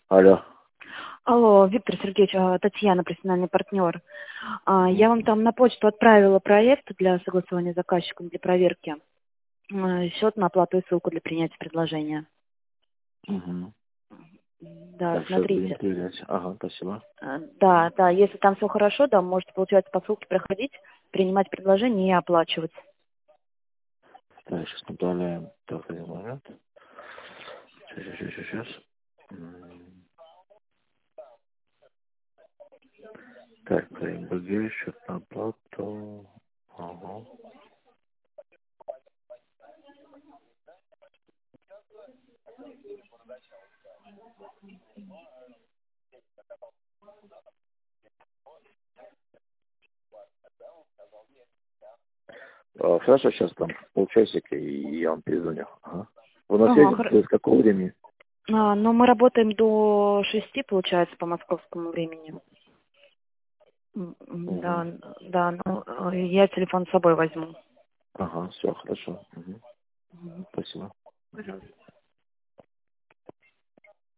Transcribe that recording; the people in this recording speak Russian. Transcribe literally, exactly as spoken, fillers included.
Алло. Алло, Виктор Сергеевич, а, Татьяна, профессиональный партнер. А, Я вам Мгм. там на почту отправила проект для согласования с заказчиком для проверки. А, Счет на оплату и ссылку для принятия предложения. Мгм. Да, Так, сейчас будем смотрите. проверять. Ага, спасибо. А, Да, да, если там все хорошо, да, можете, получается, по ссылке проходить, принимать предложение и оплачивать. Так, сейчас направляем. Так, один момент. Сейчас, сейчас, сейчас, сейчас. М, Так, МБГ, счет на оплату. Ага. А, Хорошо, сейчас там полчасика, и я вам перезвоню. Ага. Вы на Ага, связи хор- до какого времени? а, но мы работаем до шести, получается, по московскому времени. М, м, Угу. Да, да, ну, э, я телефон с собой возьму. Ага, все, хорошо. Угу. Мгм. Спасибо. Пожалуйста.